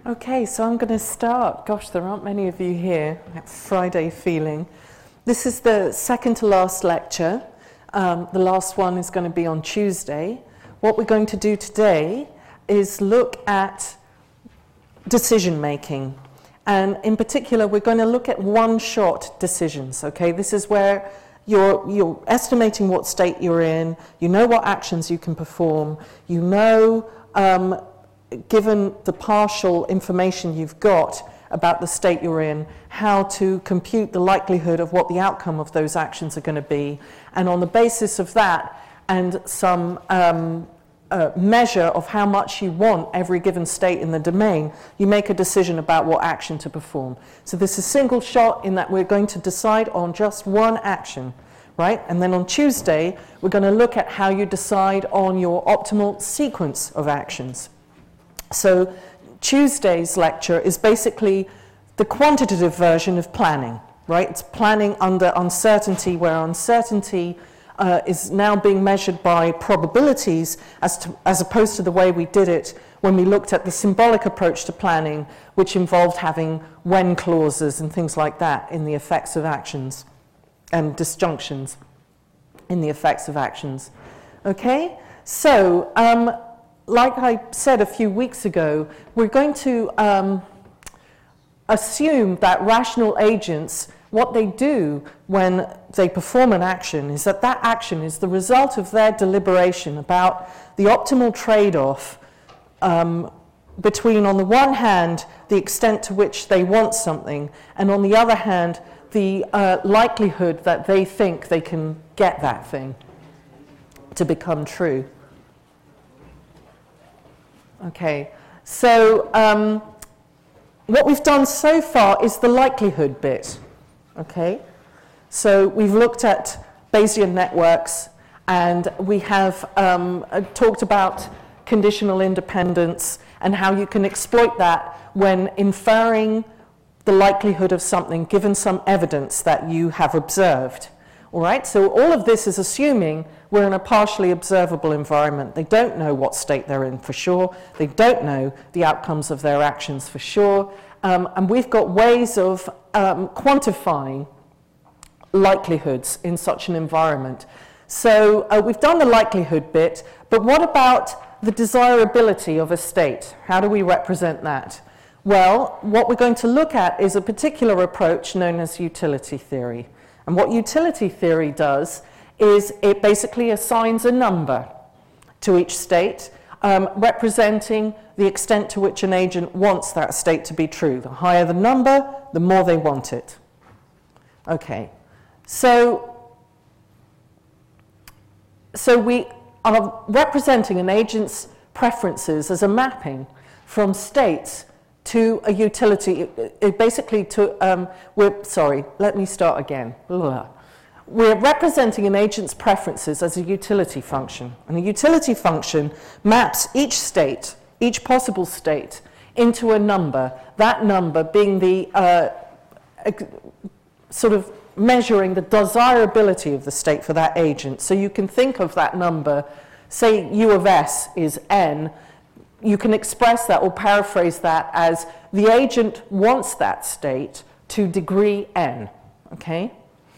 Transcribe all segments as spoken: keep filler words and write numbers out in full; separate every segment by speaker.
Speaker 1: Okay, so I'm going to start. Gosh, there aren't many of you here. That Friday feeling. This is the second to last lecture. Um, the last one is going to be on Tuesday. What we're going to do today is look at decision making. And in particular, we're going to look at one-shot decisions. Okay, this is where you're, you're estimating what state you're in, you know what actions you can perform, you know, um, given the partial information you've got about the state you're in, how to compute the likelihood of what the outcome of those actions are going to be. And on the basis of that and some um, uh, measure of how much you want every given state in the domain, you make a decision about what action to perform. So this is single shot in that we're going to decide on just one action, right? And then on Tuesday, we're going to look at how you decide on your optimal sequence of actions. So Tuesday's lecture is basically the quantitative version of planning, right? It's planning under uncertainty, where uncertainty uh, is now being measured by probabilities as, to, as opposed to the way we did it when we looked at the symbolic approach to planning, which involved having when clauses and things like that in the effects of actions and disjunctions in the effects of actions. Okay? So, um, like I said a few weeks ago, we're going to um, assume that rational agents, what they do when they perform an action is that that action is the result of their deliberation about the optimal trade-off um, between, on the one hand, the extent to which they want something, and on the other hand, the uh, likelihood that they think they can get that thing to become true. Okay, so um, what we've done so far is the likelihood bit. Okay, so we've looked at Bayesian networks, and we have um, uh, talked about conditional independence and how you can exploit that when inferring the likelihood of something given some evidence that you have observed. All right, so all of this is assuming we're in a partially observable environment. They don't know what state they're in for sure. They don't know the outcomes of their actions for sure. Um, and we've got ways of um, quantifying likelihoods in such an environment. So uh, we've done the likelihood bit, but what about the desirability of a state? How do we represent that? Well, what we're going to look at is a particular approach known as utility theory. And what utility theory does is it basically assigns a number to each state, um, representing the extent to which an agent wants that state to be true. The higher the number, the more they want it. Okay, so, so we are representing an agent's preferences as a mapping from states to a utility, it, it basically to, um, we're, sorry, let me start again. Ugh. We're representing an agent's preferences as a utility function. And a utility function maps each state, each possible state, into a number, that number being the uh, sort of measuring the desirability of the state for that agent. So you can think of that number, say U of S is N, you can express that or paraphrase that as the agent wants that state to degree N, okay?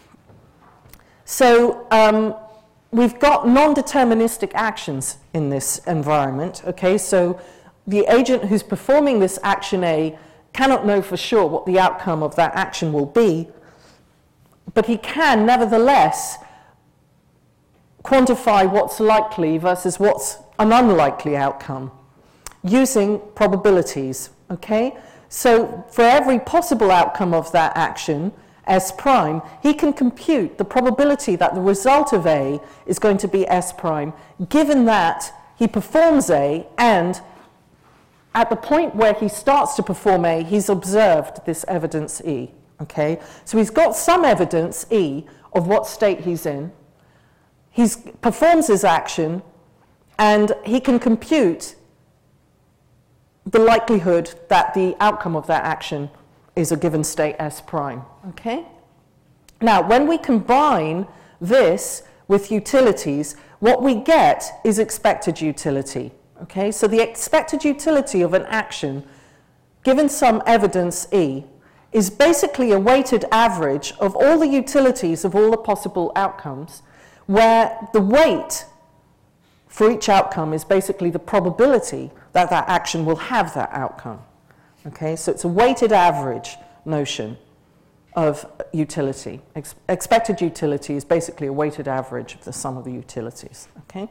Speaker 1: So um, we've got non-deterministic actions in this environment, okay? So the agent who's performing this action A cannot know for sure what the outcome of that action will be, but he can nevertheless quantify what's likely versus what's an unlikely outcome using probabilities, okay? So for every possible outcome of that action, S prime, he can compute the probability that the result of A is going to be S prime, given that he performs A, and at the point where he starts to perform A, he's observed this evidence E, okay? So he's got some evidence, E, of what state he's in. He performs his action, and he can compute the likelihood that the outcome of that action is a given state S prime, okay? Now, when we combine this with utilities, what we get is expected utility, okay? So the expected utility of an action given some evidence E, is basically a weighted average of all the utilities of all the possible outcomes, where the weight for each outcome is basically the probability that that action will have that outcome. Okay, so it's a weighted average notion of utility. Ex- expected utility is basically a weighted average of the sum of the utilities. Okay,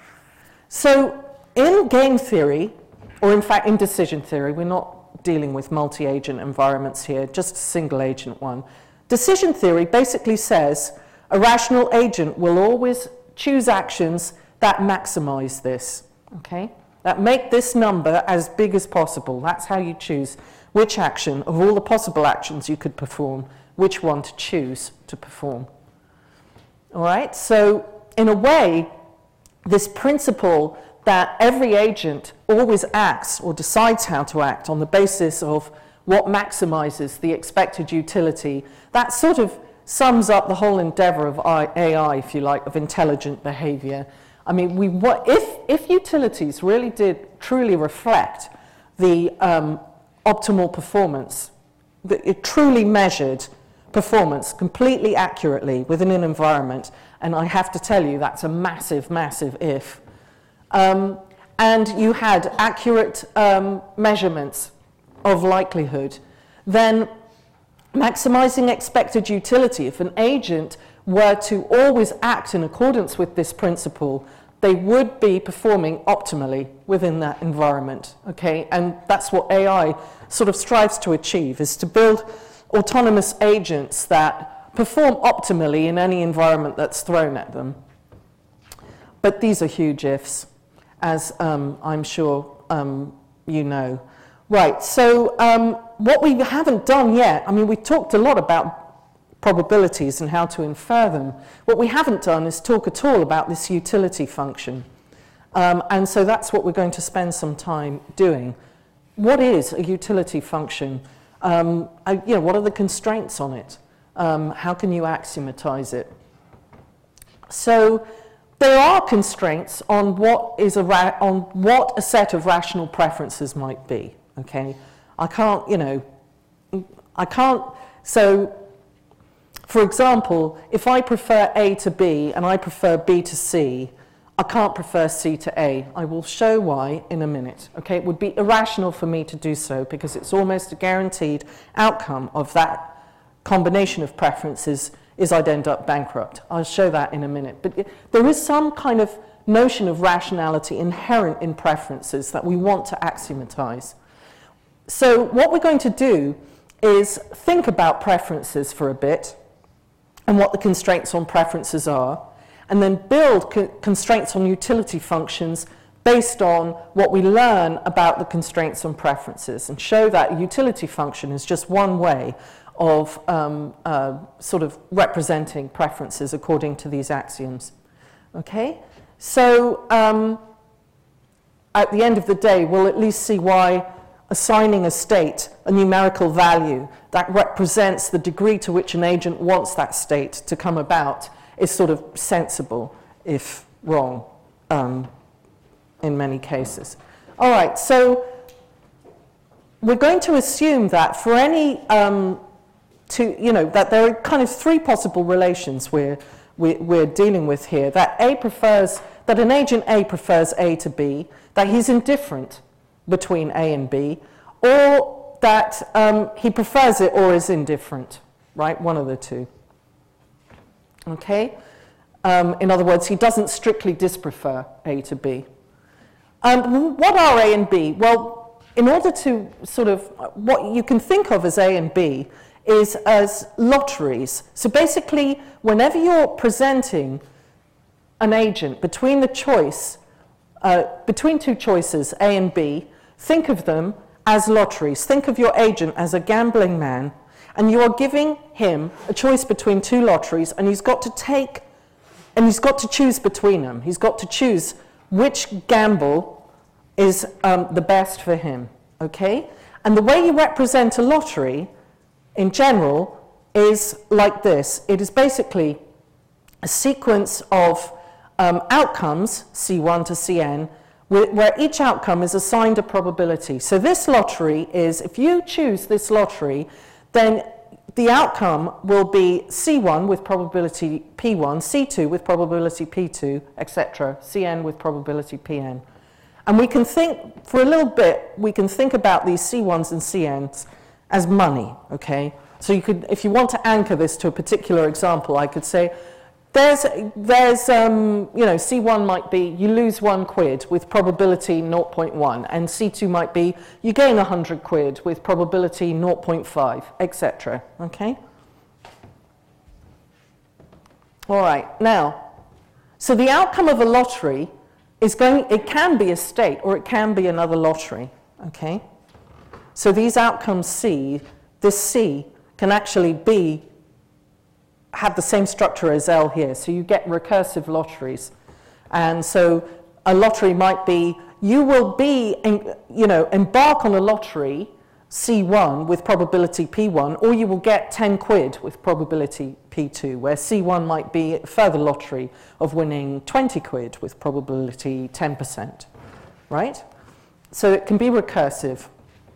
Speaker 1: so in game theory, or in fact in decision theory, we're not dealing with multi-agent environments here, just a single agent one. Decision theory basically says a rational agent will always choose actions that maximize this, okay? That make this number as big as possible. That's how you choose which action, of all the possible actions you could perform, which one to choose to perform. All right, so in a way, this principle that every agent always acts or decides how to act on the basis of what maximizes the expected utility, that sort of sums up the whole endeavor of A I, if you like, of intelligent behavior. I mean, we, what, if, if utilities really did truly reflect the um, optimal performance, that it truly measured performance completely accurately within an environment, and I have to tell you that's a massive, massive if, Um, and you had accurate um, measurements of likelihood, then maximizing expected utility, if an agent were to always act in accordance with this principle, they would be performing optimally within that environment, okay? And that's what A I sort of strives to achieve, is to build autonomous agents that perform optimally in any environment that's thrown at them. But these are huge ifs, as um, I'm sure um, you know. Right, so um, what we haven't done yet, I mean, we talked a lot about probabilities and how to infer them. What we haven't done is talk at all about this utility function. Um, and so that's what we're going to spend some time doing. What is a utility function? Um, I, you know, what are the constraints on it? Um, how can you axiomatize it? So there are constraints on what is a ra- on what a set of rational preferences might be. Okay, I can't, you know, I can't. So, for example, if I prefer A to B and I prefer B to C, I can't prefer C to A. I will show why in a minute. Okay, it would be irrational for me to do so because it's almost a guaranteed outcome of that combination of preferences is I'd end up bankrupt. I'll show that in a minute. But it, there is some kind of notion of rationality inherent in preferences that we want to axiomatize. So what we're going to do is think about preferences for a bit and what the constraints on preferences are, and then build co- constraints on utility functions based on what we learn about the constraints on preferences, and show that a utility function is just one way of um, uh, sort of representing preferences according to these axioms. Okay? So um, at the end of the day, we'll at least see why assigning a state a numerical value that represents the degree to which an agent wants that state to come about is sort of sensible, if wrong, um, in many cases. All right, so we're going to assume that for any um, to, you know, that there are kind of three possible relations we're, we're, we're dealing with here. That A prefers, that an agent A prefers A to B, that he's indifferent between A and B, or that um, he prefers it or is indifferent, right? One of the two. Okay? Um, in other words, he doesn't strictly disprefer A to B. Um, what are A and B? Well, in order to sort of, what you can think of as A and B is as lotteries. So basically, whenever you're presenting an agent between the choice, uh, between two choices, A and B, think of them as lotteries. Think of your agent as a gambling man, and you are giving him a choice between two lotteries, and he's got to take, and he's got to choose between them. He's got to choose which gamble is um, the best for him, okay? And the way you represent a lottery, in general, is like this. It is basically a sequence of um, outcomes, C one to C n, where each outcome is assigned a probability. So this lottery is, if you choose this lottery, then the outcome will be C one with probability P one, C two with probability P two, et cetera, C N with probability P N. And we can think, for a little bit, we can think about these C ones and C Ns as money, okay? So you could, if you want to anchor this to a particular example, I could say, there's, there's um, you know, C one might be, you lose one quid with probability zero point one, and C two might be, you gain one hundred quid with probability zero point five, et cetera, okay? All right, now, so the outcome of a lottery is going, it can be a state or it can be another lottery, okay? So these outcomes C, this C can actually be, have the same structure as L here. So you get recursive lotteries. And so a lottery might be, you will be, you know, embark on a lottery, C one with probability P one, or you will get ten quid with probability P two, where C one might be a further lottery of winning twenty quid with probability ten percent, right? So it can be recursive.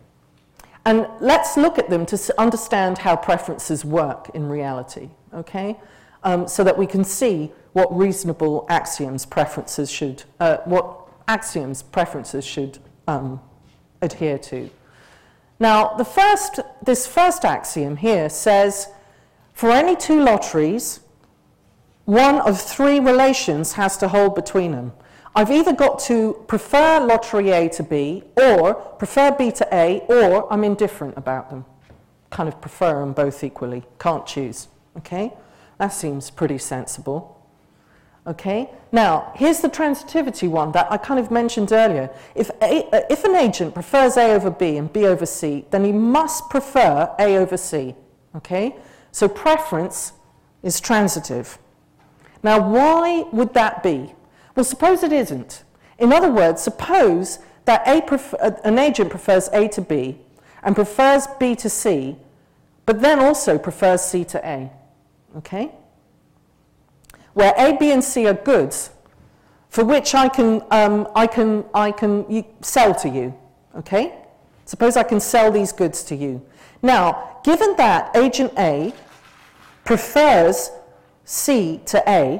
Speaker 1: And let's look at them to understand how preferences work in reality, okay? Um, so that we can see what reasonable axioms preferences should, uh, what axioms preferences should um, adhere to. Now, the first, this first axiom here says, for any two lotteries, one of three relations has to hold between them. I've either got to prefer lottery A to B, or prefer B to A, or I'm indifferent about them. Kind of prefer them both equally, can't choose, okay? That seems pretty sensible. Okay, now here's the transitivity one that I kind of mentioned earlier. If, a, if an agent prefers A over B and B over C, then he must prefer A over C, okay? So preference is transitive. Now why would that be? Well, suppose it isn't. In other words, suppose that a prefer, an agent prefers A to B and prefers B to C, but then also prefers C to A, okay? Where A, B, and C are goods for which I can, um, I can, I can sell to you, okay? Suppose I can sell these goods to you. Now, given that agent A prefers C to A,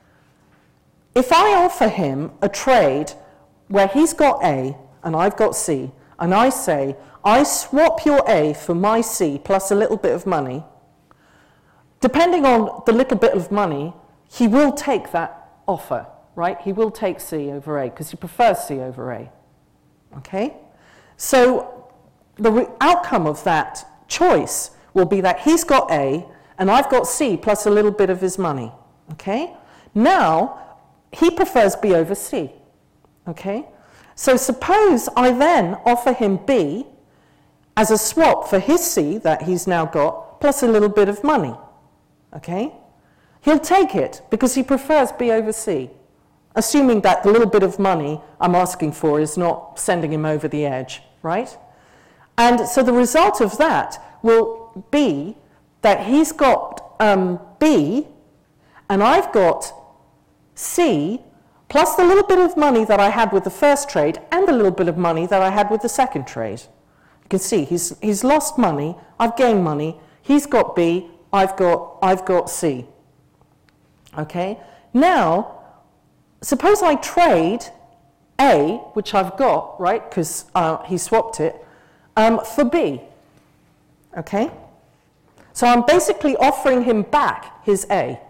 Speaker 1: if I offer him a trade where he's got A and I've got C, and I say, I swap your A for my C plus a little bit of money, depending on the little bit of money, he will take that offer, right? He will take C over A because he prefers C over A, okay? So the outcome of that choice will be that he's got A and I've got C plus a little bit of his money, okay? Now, he prefers B over C, okay? So suppose I then offer him B as a swap for his C that he's now got plus a little bit of money, okay? He'll take it because he prefers B over C, assuming that the little bit of money I'm asking for is not sending him over the edge, right? And so the result of that will be that he's got um, B and I've got C plus the little bit of money that I had with the first trade and the little bit of money that I had with the second trade. You can see he's, he's lost money, I've gained money, he's got B, I've got, I've got C. Okay, now, suppose I trade A, which I've got, right, because uh, he swapped it, um, for B, okay? So I'm basically offering him back his A.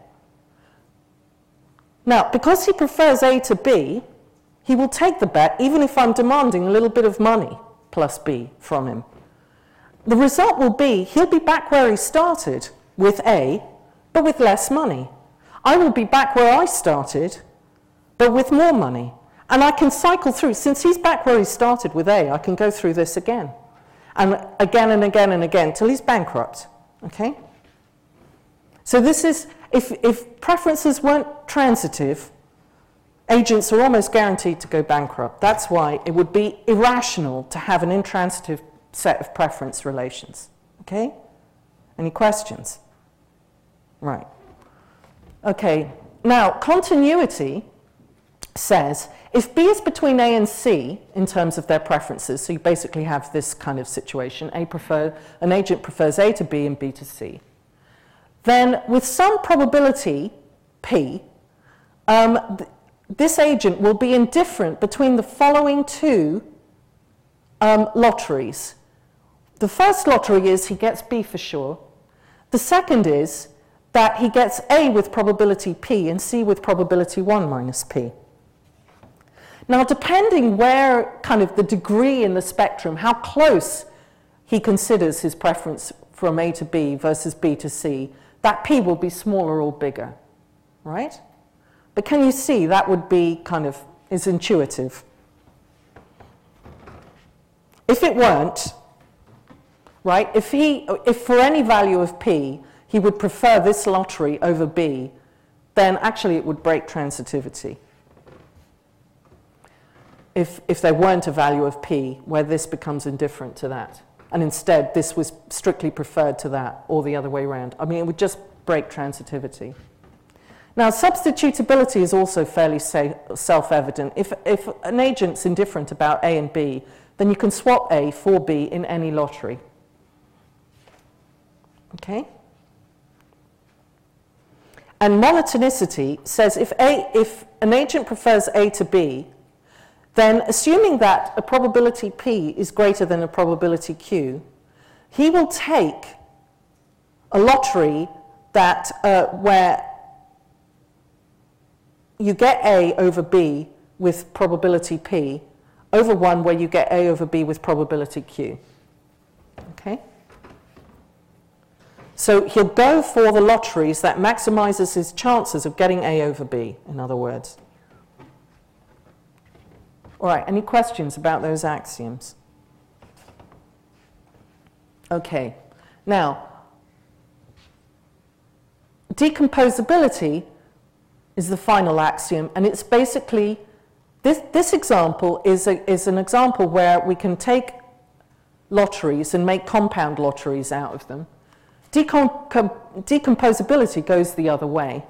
Speaker 1: Now, because he prefers A to B, he will take the bet even if I'm demanding a little bit of money plus B from him. The result will be he'll be back where he started with A, but with less money. I will be back where I started, but with more money. And I can cycle through. Since he's back where he started with A, I can go through this again. And again and again and again, till he's bankrupt. Okay? So this is, if, if preferences weren't transitive, agents are almost guaranteed to go bankrupt. That's why it would be irrational to have an intransitive set of preference relations. Okay? Any questions? Right. Okay, now continuity. says, if B is between A and C in terms of their preferences, so you basically have this kind of situation, A prefer, an agent prefers A to B and B to C, then with some probability, P, um, th this agent will be indifferent between the following two um, lotteries. The first lottery is he gets B for sure. The second is that he gets A with probability P and C with probability one minus P. Now, depending where kind of the degree in the spectrum, how close he considers his preference from A to B versus B to C, that P will be smaller or bigger, right? But can you see that would be kind of, is intuitive. If it weren't, right, if he, if for any value of P, he would prefer this lottery over B, then actually it would break transitivity. If, if there weren't a value of P where this becomes indifferent to that, and instead this was strictly preferred to that, or the other way around. I mean, it would just break transitivity. Now, substitutability is also fairly self-evident. If, if an agent's indifferent about A and B, then you can swap A for B in any lottery. Okay? And monotonicity says if, A, if an agent prefers A to B, then assuming that a probability P is greater than a probability Q, he will take a lottery that, uh, where you get A over B with probability P over one where you get A over B with probability Q. Okay? So he'll go for the lotteries that maximizes his chances of getting A over B, in other words. All right, any questions about those axioms? Okay, now, decomposability is the final axiom, and it's basically, this, this example is, a, is an example where we can take lotteries and make compound lotteries out of them. Decom decomposability goes the other way.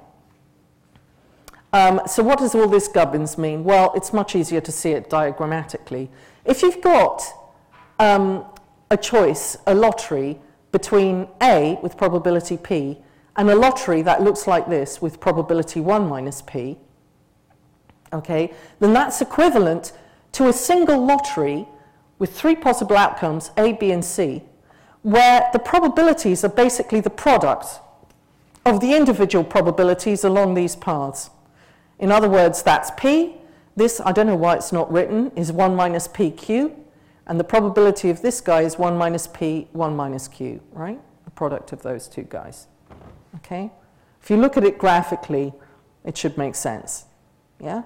Speaker 1: Um, so what does all this gubbins mean? Well, it's much easier to see it diagrammatically. If you've got um, a choice, a lottery, between A with probability P and a lottery that looks like this with probability one minus P, okay, then that's equivalent to a single lottery with three possible outcomes, A, B, and C, where the probabilities are basically the product of the individual probabilities along these paths. In other words, that's P. This, I don't know why it's not written, is one minus P Q. And the probability of this guy is one minus P, one minus Q, right? The product of those two guys. Okay? If you look at it graphically, it should make sense. Yeah?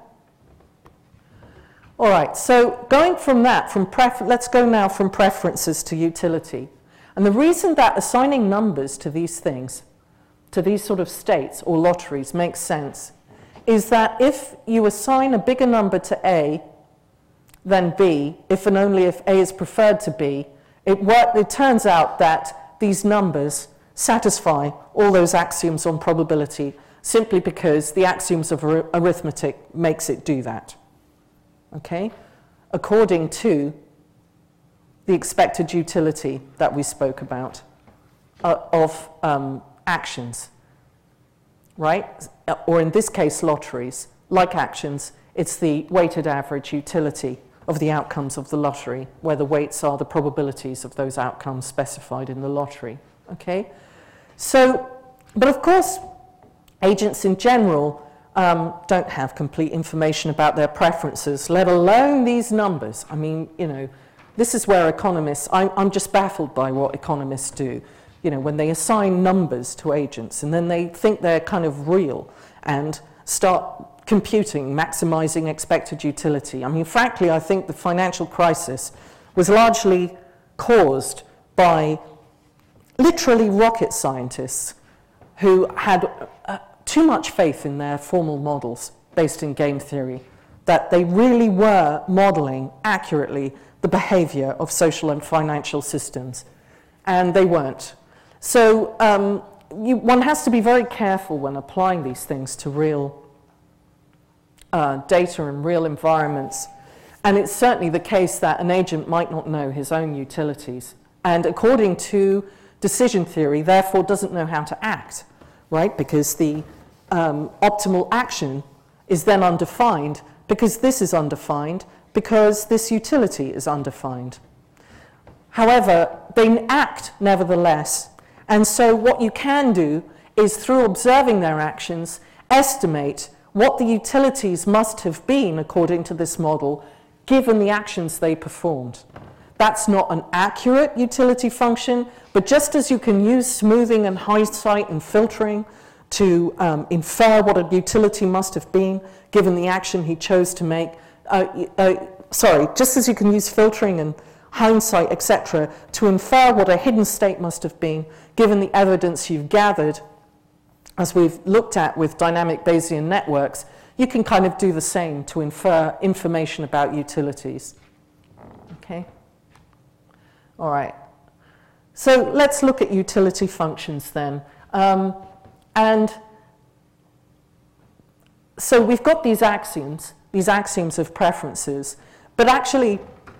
Speaker 1: All right, so going from that, from pref let's go now from preferences to utility. And the reason that assigning numbers to these things, to these sort of states or lotteries makes sense is that if you assign a bigger number to A than B, if and only if A is preferred to B, it, work, it turns out that these numbers satisfy all those axioms on probability simply because the axioms of ar arithmetic makes it do that, okay? According to the expected utility that we spoke about uh, of um, actions, right? Or in this case, lotteries. Like actions, it's the weighted average utility of the outcomes of the lottery, where the weights are the probabilities of those outcomes specified in the lottery, okay? So, but of course, agents in general um, don't have complete information about their preferences, let alone these numbers. I mean, you know, this is where economists, I'm, I'm just baffled by what economists do. You know, when they assign numbers to agents and then they think they're kind of real and start computing, maximizing expected utility. I mean, frankly, I think the financial crisis was largely caused by literally rocket scientists who had uh, too much faith in their formal models based in game theory, that they really were modeling accurately the behavior of social and financial systems, and they weren't. So um, you, one has to be very careful when applying these things to real, uh, data in real environments. And it's certainly the case that an agent might not know his own utilities. And according to decision theory, therefore doesn't know how to act, right? Because the um, optimal action is then undefined, because this is undefined, because this utility is undefined. However, they act nevertheless. And so what you can do is, through observing their actions, estimate what the utilities must have been according to this model, given the actions they performed. That's not an accurate utility function, but just as you can use smoothing and hindsight and filtering to um, infer what a utility must have been, given the action he chose to make, uh, uh, sorry, just as you can use filtering and hindsight, et cetera, to infer what a hidden state must have been, given the evidence you've gathered, as we've looked at with dynamic Bayesian networks, you can kind of do the same to infer information about utilities. Okay? All right. So let's look at utility functions then. Um, and so we've got these axioms, these axioms of preferences, but actually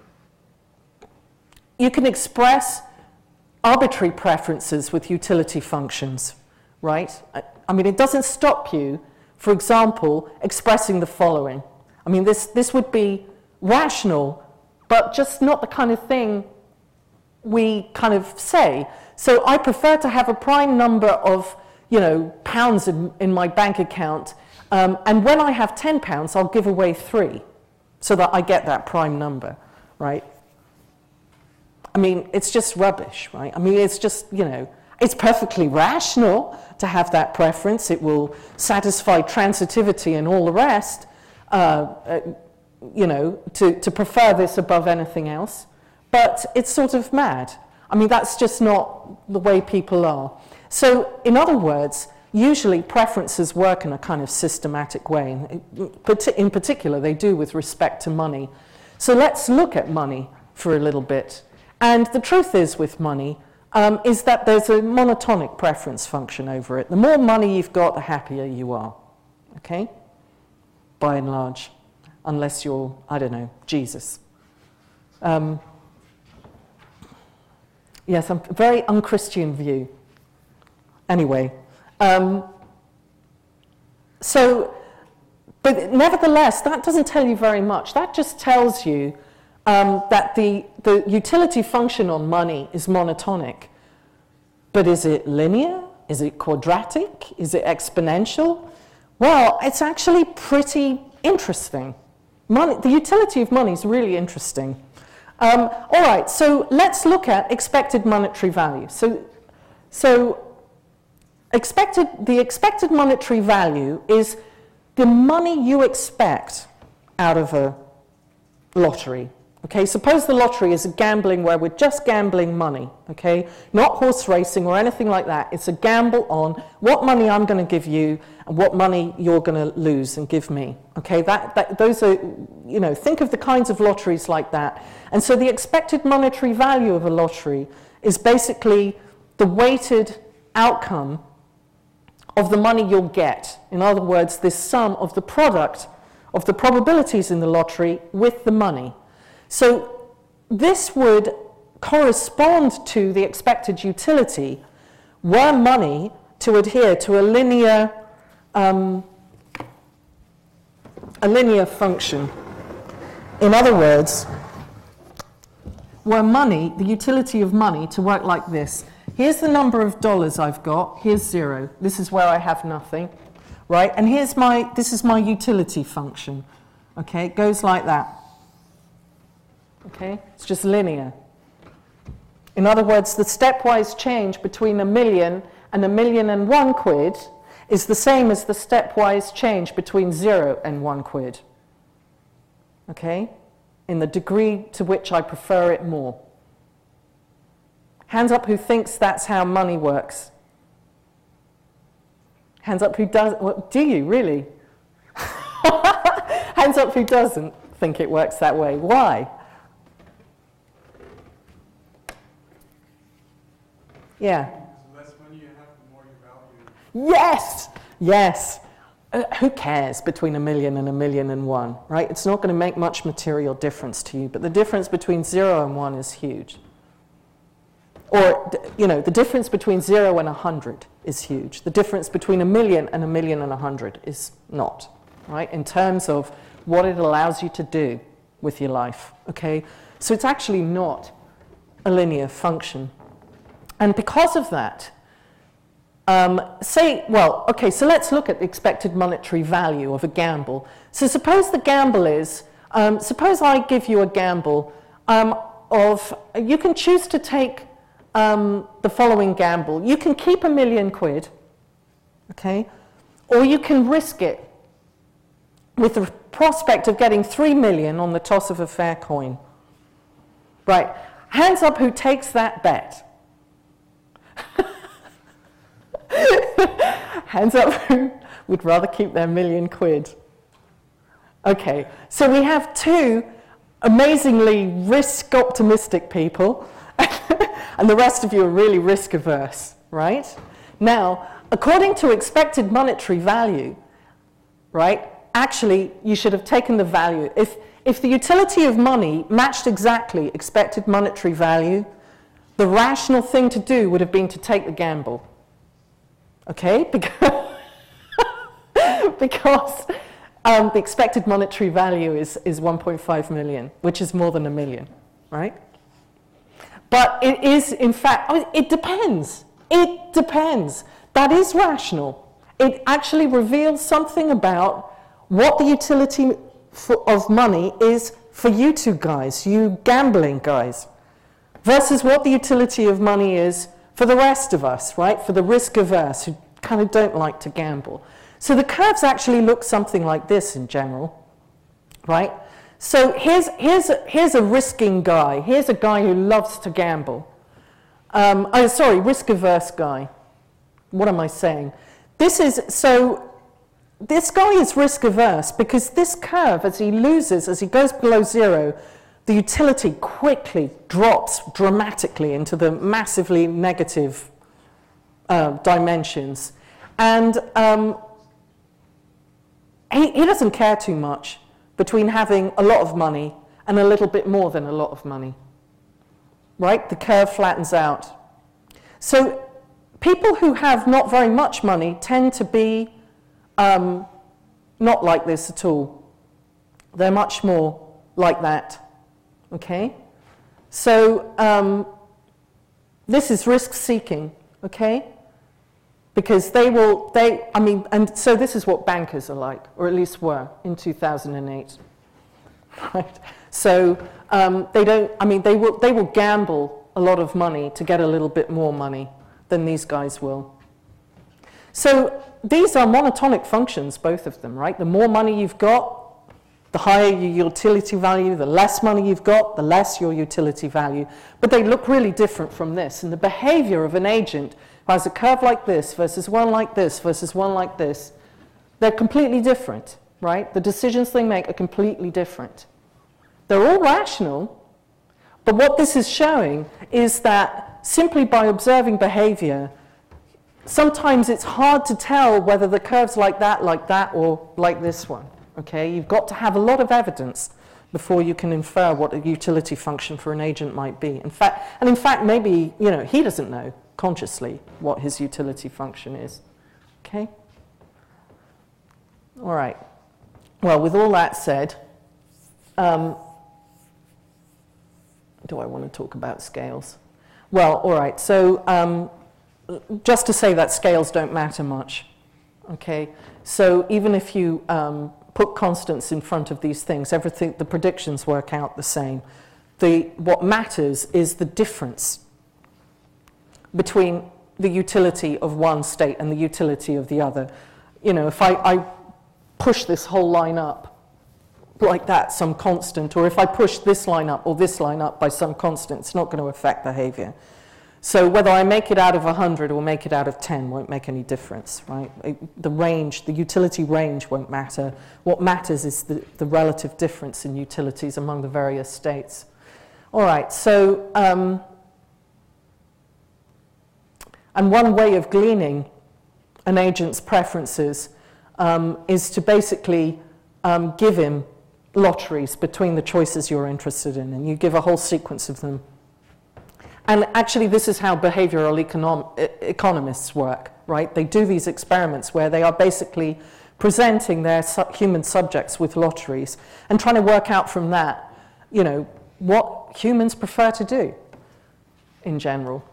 Speaker 1: you can express arbitrary preferences with utility functions, right? I, I mean, it doesn't stop you, for example, expressing the following. I mean, this, this would be rational, but just not the kind of thing we kind of say. So I prefer to have a prime number of, you know, pounds in, in my bank account, um, and when I have ten pounds, I'll give away three, so that I get that prime number, right? I mean, it's just rubbish, right? I mean, it's just, you know, it's perfectly rational to have that preference. It will satisfy transitivity and all the rest, uh, uh, you know, to, to prefer this above anything else. But it's sort of mad. I mean, that's just not the way people are. So, in other words, usually preferences work in a kind of systematic way. In particular, they do with respect to money. So let's look at money for a little bit. And the truth is with money, um, is that there's a monotonic preference function over it. The more money you've got, the happier you are, okay? By and large, unless you're, I don't know, Jesus. Um, yes, a very unchristian view. Anyway, um, so, but nevertheless, that doesn't tell you very much. That just tells you Um, that the, the utility function on money is monotonic. But is it linear? Is it quadratic? Is it exponential? Well, it's actually pretty interesting. Money, the utility of money is really interesting. Um, all right, so let's look at expected monetary value. So, so expected, the expected monetary value is the money you expect out of a lottery. Okay, suppose the lottery is a gambling where we're just gambling money, okay? Not horse racing or anything like that. It's a gamble on what money I'm going to give you and what money you're going to lose and give me, okay? That, that, those are, you know, think of the kinds of lotteries like that. And so the expected monetary value of a lottery is basically the weighted outcome of the money you'll get. In other words, this sum of the product of the probabilities in the lottery with the money. So this would correspond to the expected utility were money to adhere to a linear, um, a linear function. In other words, were money, the utility of money, to work like this. Here's the number of dollars I've got, here's zero. This is where I have nothing, right? And here's my, this is my utility function, okay? It goes like that. Okay, it's just linear. In other words, the stepwise change between a million and a million and one quid is the same as the stepwise change between zero and one quid. Okay, in the degree to which I prefer it more. Hands up who thinks that's how money works. Hands up who does. Well, do you really? Hands up who doesn't think it works that way. Why? Yeah.
Speaker 2: The less money you have, the more you value.
Speaker 1: Yes, yes. uh, who cares between a million and a million and one, right? It's not going to make much material difference to you, but the difference between zero and one is huge. Or, you know, the difference between zero and a hundred is huge. The difference between a million and a million and a hundred is not, right? In terms of what it allows you to do with your life, okay? So it's actually not a linear function. And because of that, um, say, well, okay, so let's look at the expected monetary value of a gamble. So suppose the gamble is, um, suppose I give you a gamble um, of, you can choose to take um, the following gamble. You can keep a million quid, okay, or you can risk it with the prospect of getting three million on the toss of a fair coin. Right, hands up who takes that bet. Hands up who would rather keep their million quid. Okay, so we have two amazingly risk optimistic people, and the rest of you are really risk averse, right? Now, according to expected monetary value, right, actually you should have taken the value. If, if the utility of money matched exactly expected monetary value, the rational thing to do would have been to take the gamble. Okay, because, because um, the expected monetary value is, is one point five million, which is more than a million, right? But it is, in fact, I mean, it depends. It depends. That is rational. It actually reveals something about what the utility for, of money is for you two guys, you gambling guys, versus what the utility of money is for the rest of us, right? For the risk averse who kind of don't like to gamble. So the curves actually look something like this in general, right? So here's, here's, a, here's a risking guy. Here's a guy who loves to gamble. Um, oh, sorry, risk averse guy. What am I saying? This is, so this guy is risk averse because this curve, as he loses, as he goes below zero, the utility quickly drops dramatically into the massively negative uh, dimensions. And um, he, he doesn't care too much between having a lot of money and a little bit more than a lot of money. Right? The curve flattens out. So people who have not very much money tend to be um, not like this at all. They're much more like that. Okay, so um, this is risk-seeking, okay, because they will, they, I mean, and so this is what bankers are like, or at least were in two thousand eight, right? So um, they don't, I mean, they will, they will gamble a lot of money to get a little bit more money than these guys will. So these are monotonic functions, both of them, right? The more money you've got, the higher your utility value, the less money you've got, the less your utility value. But they look really different from this. And the behavior of an agent who has a curve like this versus one like this versus one like this, they're completely different, right? The decisions they make are completely different. They're all rational, but what this is showing is that simply by observing behavior, sometimes it's hard to tell whether the curve's like that, like that, or like this one. Okay, you've got to have a lot of evidence before you can infer what a utility function for an agent might be. In fact, and in fact, maybe, you know, he doesn't know consciously what his utility function is. Okay? All right. Well, with all that said, um, do I want to talk about scales? Well, all right. So um, just to say that scales don't matter much. Okay? So even if you um, put constants in front of these things, everything, the predictions work out the same. The, what matters is the difference between the utility of one state and the utility of the other. You know, if I, I push this whole line up like that, some constant, or if I push this line up or this line up by some constant, it's not going to affect behavior. So whether I make it out of one hundred or make it out of ten won't make any difference, right? The range, the utility range won't matter. What matters is the, the relative difference in utilities among the various states. All right, so, um, and one way of gleaning an agent's preferences um, is to basically um, give him lotteries between the choices you're interested in, and you give a whole sequence of them. And actually, this is how behavioral econom economists work, right? They do these experiments where they are basically presenting their su human subjects with lotteries and trying to work out from that, you know, what humans prefer to do in general.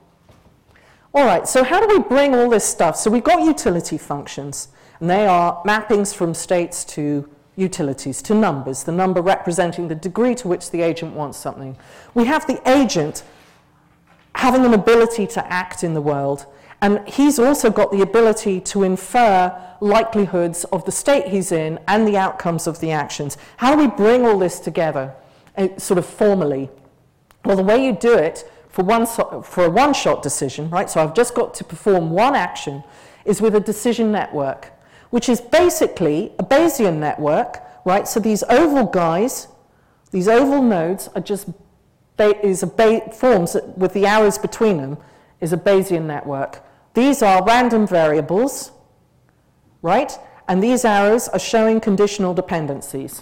Speaker 1: All right, so how do we bring all this stuff? So we've got utility functions, and they are mappings from states to utilities, to numbers, the number representing the degree to which the agent wants something. We have the agent having an ability to act in the world, and he's also got the ability to infer likelihoods of the state he's in and the outcomes of the actions. How do we bring all this together, uh, sort of formally? Well, the way you do it for, one so for a one-shot decision, right, so I've just got to perform one action, is with a decision network, which is basically a Bayesian network, right? So these oval guys, these oval nodes are just is a ba forms with the arrows between them is a Bayesian network. These are random variables, right? And these arrows are showing conditional dependencies.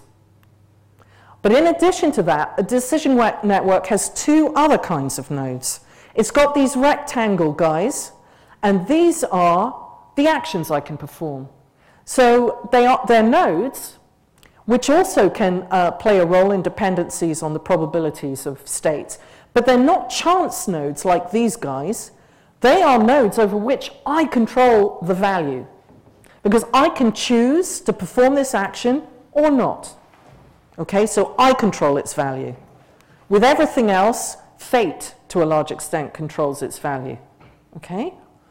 Speaker 1: But in addition to that, a decision network has two other kinds of nodes. It's got these rectangle guys, and these are the actions I can perform. So they are, they're nodes which also can uh, play a role in dependencies on the probabilities of states. But they're not chance nodes like these guys. They are nodes over which I control the value, because I can choose to perform this action or not. Okay, so I control its value. With everything else, fate, to a large extent, controls its value. Okay?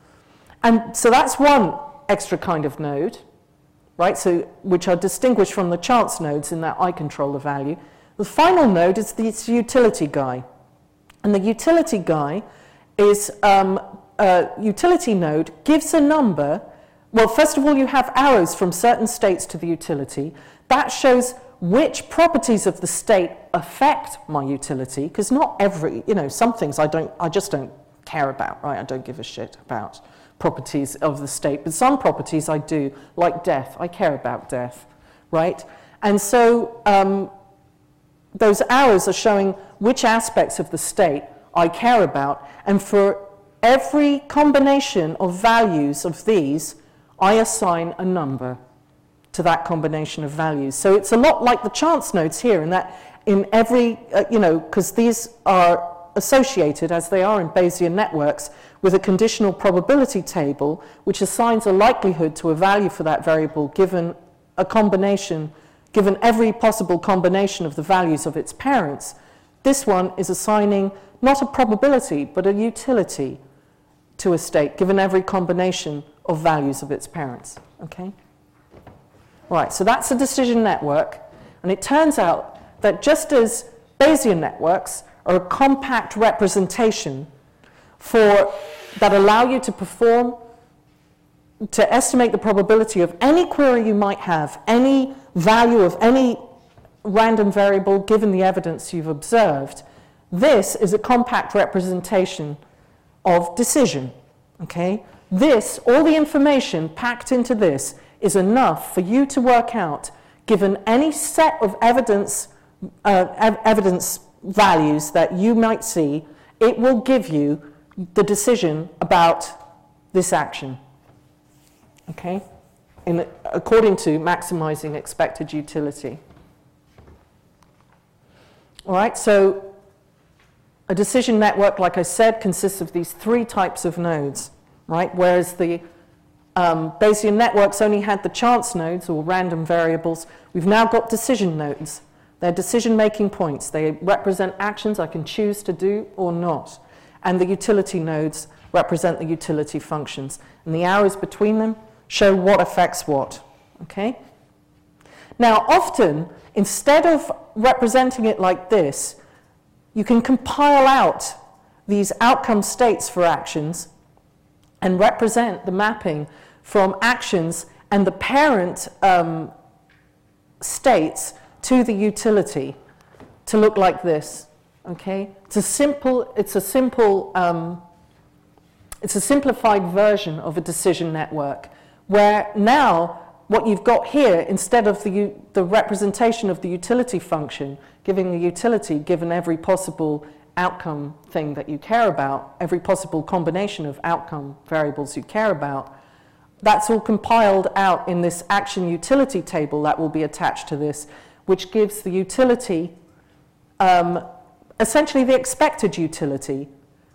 Speaker 1: And so that's one extra kind of node, right, so, which are distinguished from the chance nodes in that I control the value. The final node is this utility guy. And the utility guy is um, a utility node gives a number. Well, first of all, you have arrows from certain states to the utility. That shows which properties of the state affect my utility, because not every, you know, some things I don't, I just don't care about, right? I don't give a shit about properties of the state, but some properties I do, like death. I care about death, right? And so um, those arrows are showing which aspects of the state I care about, and for every combination of values of these, I assign a number to that combination of values. So it's a lot like the chance nodes here, in that in every, uh, you know, because these are associated, as they are in Bayesian networks, with a conditional probability table which assigns a likelihood to a value for that variable given a combination, given every possible combination of the values of its parents. This one is assigning not a probability but a utility to a state given every combination of values of its parents. Okay? Right, so that's a decision network, and it turns out that just as Bayesian networks are a compact representation for, that allow you to perform, to estimate the probability of any query you might have, any value of any random variable given the evidence you've observed, this is a compact representation of decision, okay? This, all the information packed into this, is enough for you to work out, given any set of evidence, uh, ev evidence values that you might see, it will give you the decision about this action, okay, in, according to maximizing expected utility. All right, so a decision network, like I said, consists of these three types of nodes, right, whereas the um, Bayesian networks only had the chance nodes, or random variables. We've now got decision nodes. They're decision-making points. They represent actions I can choose to do or not. And the utility nodes represent the utility functions. And the arrows between them show what affects what. Okay? Now, often, instead of representing it like this, you can compile out these outcome states for actions and represent the mapping from actions and the parent um, states to the utility to look like this. Okay, it's a simple, it's a simple, um, it's a simplified version of a decision network, where now what you've got here, instead of the, the representation of the utility function, giving a utility given every possible outcome thing that you care about, every possible combination of outcome variables you care about, that's all compiled out in this action utility table that will be attached to this, which gives the utility, um, essentially the expected utility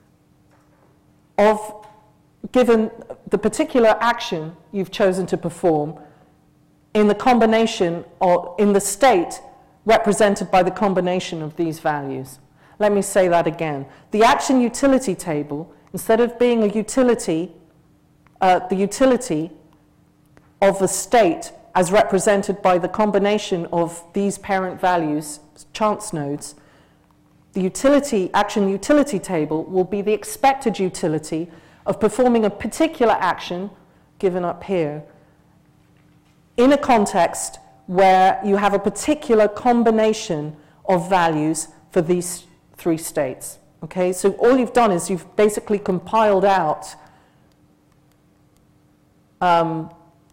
Speaker 1: of, given the particular action you've chosen to perform in the combination, or in the state represented by the combination of these values. Let me say that again. The action utility table, instead of being a utility, uh, the utility of the state as represented by the combination of these parent values, chance nodes, the utility, action utility table will be the expected utility of performing a particular action, given up here, in a context where you have a particular combination of values for these three states. Okay, so all you've done is you've basically compiled out um,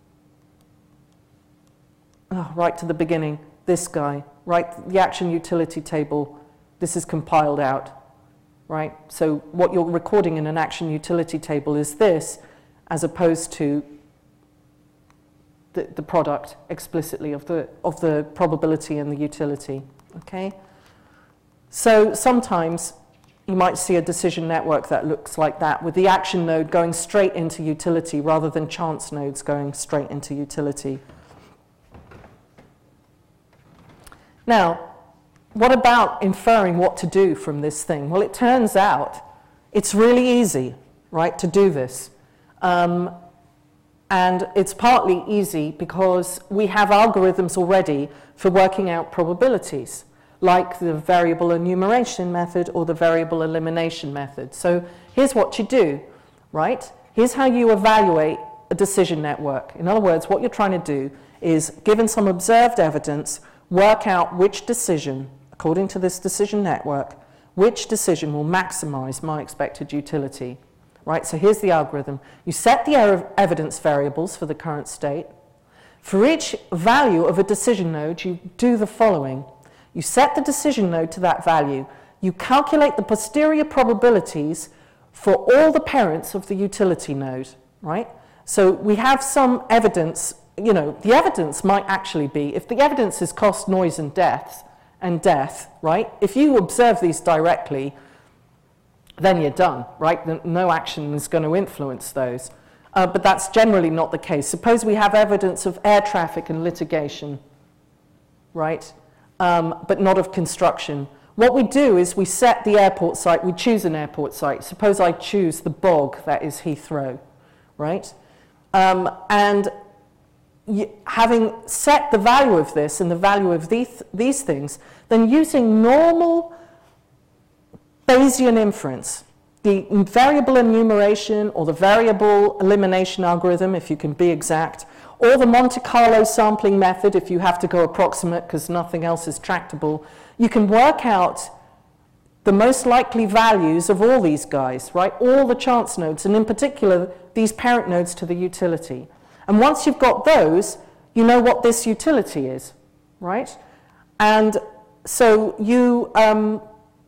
Speaker 1: oh, right to the beginning, this guy, right, the action utility table, this is compiled out, right? So what you're recording in an action utility table is this, as opposed to the, the product explicitly of the, of the probability and the utility, okay? So sometimes you might see a decision network that looks like that, with the action node going straight into utility rather than chance nodes going straight into utility. Now, what about inferring what to do from this thing? Well, it turns out it's really easy, right, to do this. Um, and it's partly easy because we have algorithms already for working out probabilities, like the variable enumeration method or the variable elimination method. So here's what you do, right? Here's how you evaluate a decision network. In other words, what you're trying to do is, given some observed evidence, work out which decision, according to this decision network, which decision will maximize my expected utility, right? So here's the algorithm. You set the evidence variables for the current state. For each value of a decision node, you do the following. You set the decision node to that value. You calculate the posterior probabilities for all the parents of the utility node, right? So we have some evidence, you know, the evidence might actually be, if the evidence is cost, noise, and death, and death, right? If you observe these directly, then you're done, right? No action is going to influence those. Uh, but that's generally not the case. Suppose we have evidence of air traffic and litigation, right? Um, but not of construction. What we do is we set the airport site, we choose an airport site. Suppose I choose the bog that is Heathrow, right? Um, and y having set the value of this and the value of these, these things, then using normal Bayesian inference, the variable enumeration or the variable elimination algorithm, if you can be exact, or the Monte Carlo sampling method, if you have to go approximate because nothing else is tractable, you can work out the most likely values of all these guys, right? All the chance nodes, and in particular, these parent nodes to the utility. And once you've got those, you know what this utility is, right? And so you um,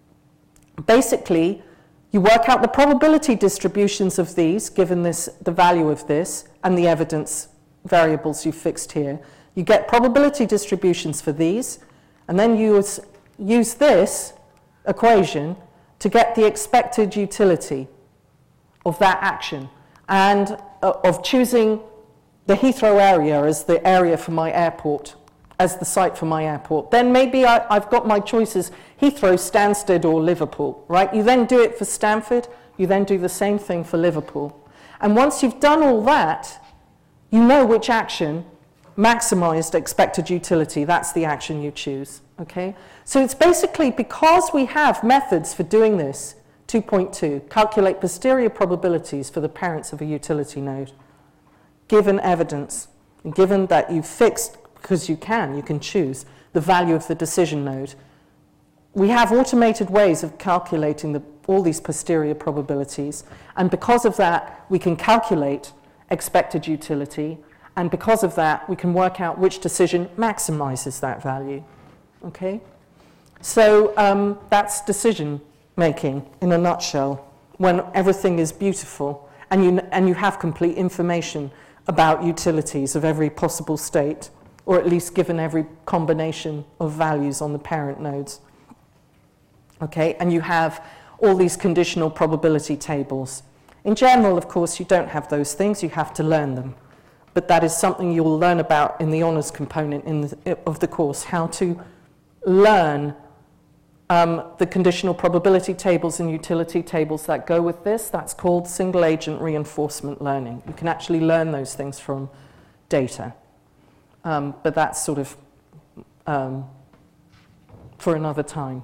Speaker 1: basically, you work out the probability distributions of these, given this, the value of this, and the evidence variables you fixed here. You get probability distributions for these, and then you use, use this equation to get the expected utility of that action, and uh, of choosing the Heathrow area as the area for my airport, as the site for my airport. Then maybe I, I've got my choices, Heathrow, Stansted, or Liverpool, right? You then do it for Stanford, you then do the same thing for Liverpool. And once you've done all that, you know which action maximized expected utility. That's the action you choose, okay? So it's basically, because we have methods for doing this, two point two, calculate posterior probabilities for the parents of a utility node, given evidence, and given that you've fixed, because you can, you can choose the value of the decision node. We have automated ways of calculating the, all these posterior probabilities, and because of that, we can calculate expected utility, And because of that, we can work out which decision maximizes that value. Okay? So um, that's decision making in a nutshell, when everything is beautiful and you, and you have complete information about utilities of every possible state, or at least given every combination of values on the parent nodes. Okay, and you have all these conditional probability tables. In general, of course, you don't have those things, you have to learn them. But that is something you'll learn about in the honours component in the, of the course, how to learn um, the conditional probability tables and utility tables that go with this. That's called single agent reinforcement learning. You can actually learn those things from data. Um, but that's sort of um, for another time.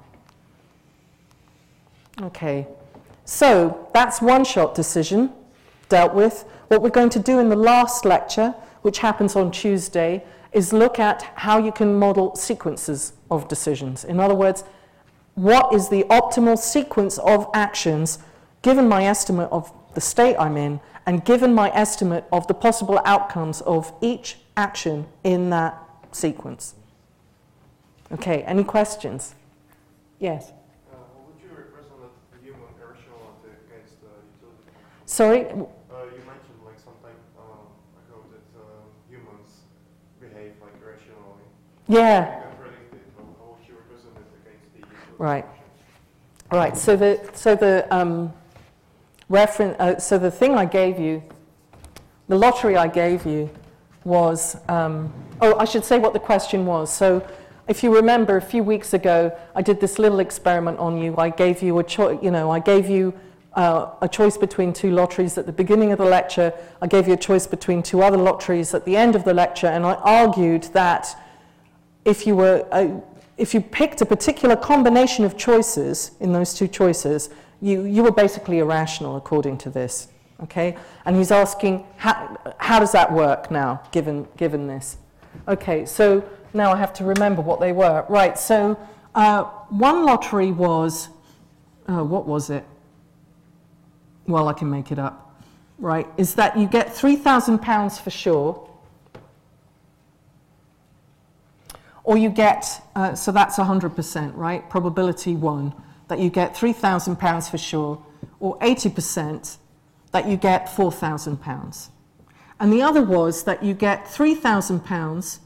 Speaker 1: Okay, so that's one-shot decision dealt with. What we're going to do in the last lecture, which happens on Tuesday, is look at how you can model sequences of decisions. In other words, what is the optimal sequence of actions given my estimate of the state I'm in and given my estimate of the possible outcomes of each action in that sequence. Okay, any questions? Yes?
Speaker 2: Uh, well, would you represent the human irrationality against the utility?
Speaker 1: Sorry?
Speaker 2: Uh, you mentioned like sometimes um, I hope that uh, humans behave like irrationally.
Speaker 1: Yeah.
Speaker 2: You can predict it. How, how would you represent it against the utility
Speaker 1: Right.
Speaker 2: functions?
Speaker 1: Right, so the, so the um, reference, uh, so the thing I gave you, the lottery I gave you was, um, oh, I should say what the question was. So if you remember, a few weeks ago, I did this little experiment on you. I gave you a choice, you know, I gave you uh, a choice between two lotteries at the beginning of the lecture. I gave you a choice between two other lotteries at the end of the lecture, and I argued that if you were, uh, if you picked a particular combination of choices in those two choices, you, you were basically irrational according to this. Okay, and he's asking, how, how does that work now, given, given this? Okay, so now I have to remember what they were. Right, so uh, one lottery was, uh, what was it? Well, I can make it up. Right, is that you get three thousand pounds for sure, or you get, uh, so that's one hundred percent, right? Probability one, that you get three thousand pounds for sure, or eighty percent that you get four thousand pounds. And the other was that you get three thousand pounds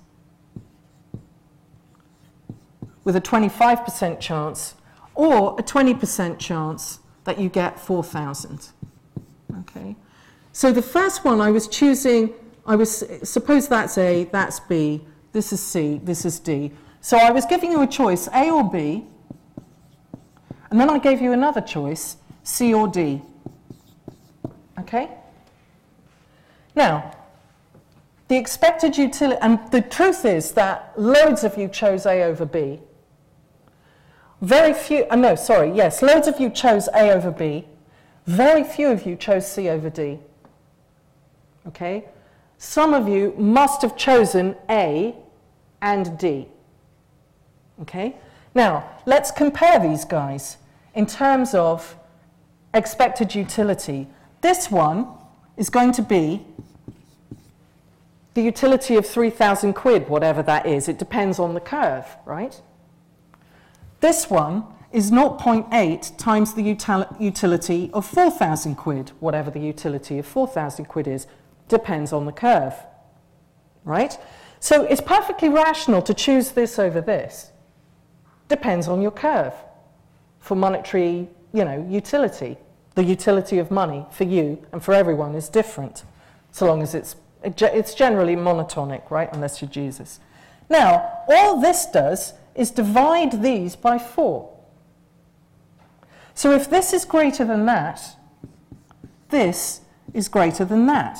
Speaker 1: with a twenty-five percent chance, or a twenty percent chance that you get four thousand. Okay. So the first one I was choosing, I was, suppose that's A, that's B, this is C, this is D. So I was giving you a choice, A or B, and then I gave you another choice, C or D. Okay? Now, the expected utility, and the truth is that loads of you chose A over B. Very few, uh, no, sorry, yes, loads of you chose A over B. Very few of you chose C over D. Okay? Some of you must have chosen A and D. Okay? Now, let's compare these guys in terms of expected utility. This one is going to be the utility of three thousand quid, whatever that is. It depends on the curve, right? This one is zero point eight times the util utility of four thousand quid, whatever the utility of four thousand quid is. Depends on the curve, right? So it's perfectly rational to choose this over this. Depends on your curve for monetary, you know, utility. The utility of money for you and for everyone is different, so long as it's, it's generally monotonic, right, unless you're Jesus. Now, all this does is divide these by four. So if this is greater than that, this is greater than that.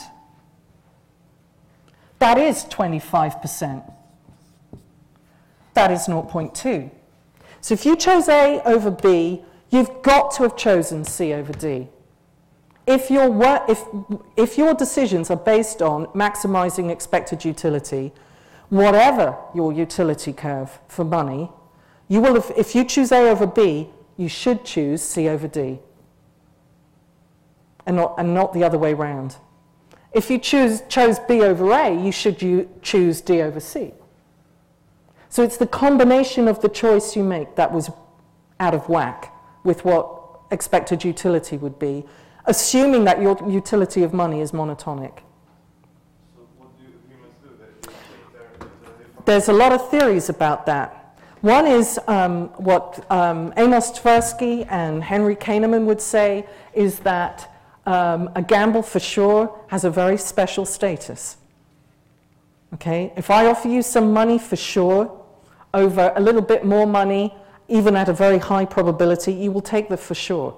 Speaker 1: That is twenty-five percent. That is zero point two. So if you chose A over B, you've got to have chosen C over D. If your, if, if your decisions are based on maximizing expected utility, whatever your utility curve for money, you will have, if you choose A over B, you should choose C over D, and not, and not the other way round. If you choose, chose B over A, you should you choose D over C. So it's the combination of the choice you make that was out of whack with what expected utility would be, assuming that your utility of money is monotonic.
Speaker 2: So what do humans do? They take their utility from
Speaker 1: There's a lot of theories about that. One is um, what um, Amos Tversky and Henry Kahneman would say is that um, a gamble for sure has a very special status. Okay? If I offer you some money for sure, over a little bit more money, even at a very high probability, you will take the for sure.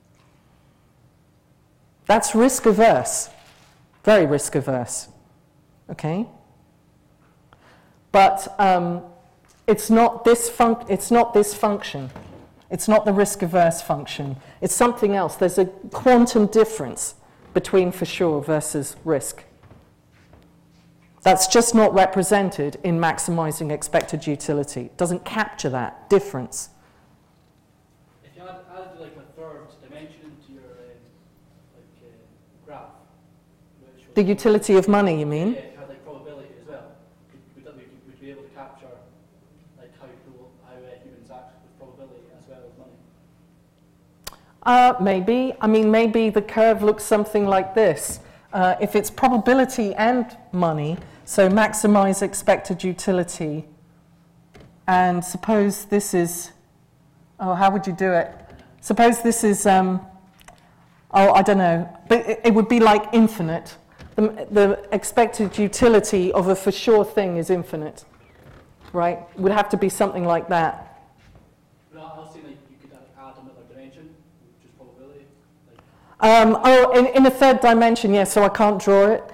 Speaker 1: That's risk averse, very risk averse, okay? But um, it's not this func- it's not this function. It's not the risk averse function. It's something else. There's a quantum difference between for sure versus risk. That's just not represented in maximizing expected utility. It doesn't capture that difference.
Speaker 3: If you add, added like a third dimension to your um, like uh, graph, which
Speaker 1: The utility of money, you mean?
Speaker 3: Yeah, if you had like probability as well, would, would, would, would be able to capture like how people, how uh, humans act with probability as well as money.
Speaker 1: Uh, maybe. I mean, maybe the curve looks something like this. Uh, if it's probability and money, so maximize expected utility, and suppose this is, oh, how would you do it? Suppose this is, um, oh, I don't know, but it, it would be like infinite. The, the expected utility of a for sure thing is infinite, right? It would have to be something like that.
Speaker 3: But I was saying like you could add, add another dimension, which is probability. Like,
Speaker 1: Um, oh, in, in a third dimension, yes, so I can't draw it.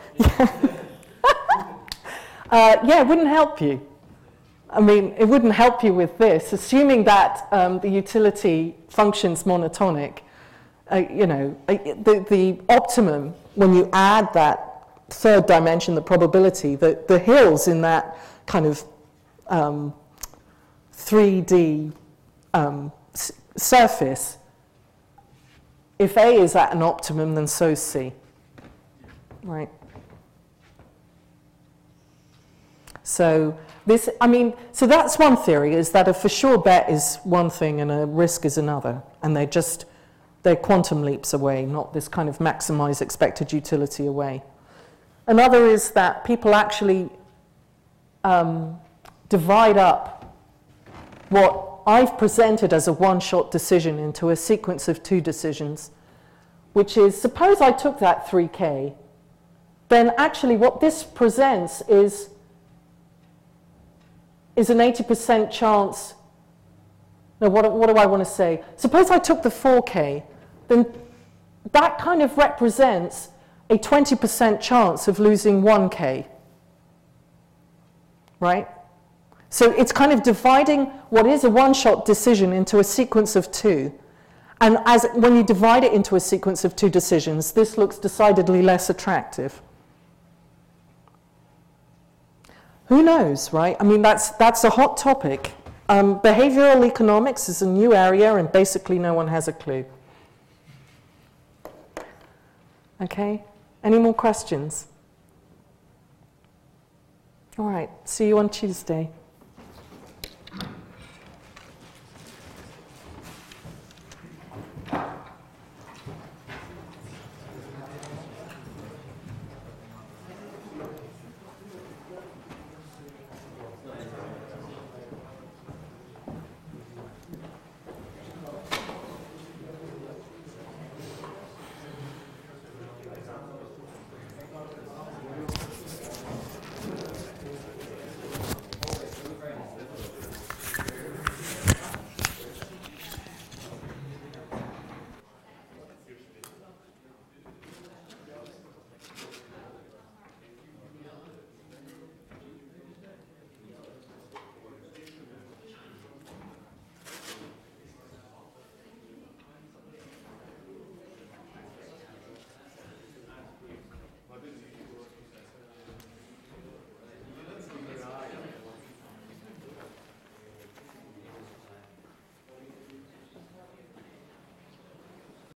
Speaker 1: uh, yeah, it wouldn't help you. I mean, it wouldn't help you with this, assuming that um, the utility functions monotonic. Uh, you know, uh, the, the optimum, when you add that third dimension, the probability, the, the hills in that kind of um, three D um, s- surface, if A is at an optimum, then so is C, right? So this, I mean, so that's one theory, is that a for sure bet is one thing and a risk is another, and they're just, they're quantum leaps away, not this kind of maximize expected utility away. Another is that people actually um, divide up what I've presented as a one-shot decision into a sequence of two decisions, which is, suppose I took that three K, then actually what this presents is, is an eighty percent chance, no, what, what do I want to say? Suppose I took the four K, then that kind of represents a twenty percent chance of losing one K, right? So it's kind of dividing what is a one-shot decision into a sequence of two. And as when you divide it into a sequence of two decisions, this looks decidedly less attractive. Who knows, right? I mean, that's, that's a hot topic. Um, behavioral economics is a new area, and basically no one has a clue. Okay? Any more questions? All right, see you on Tuesday.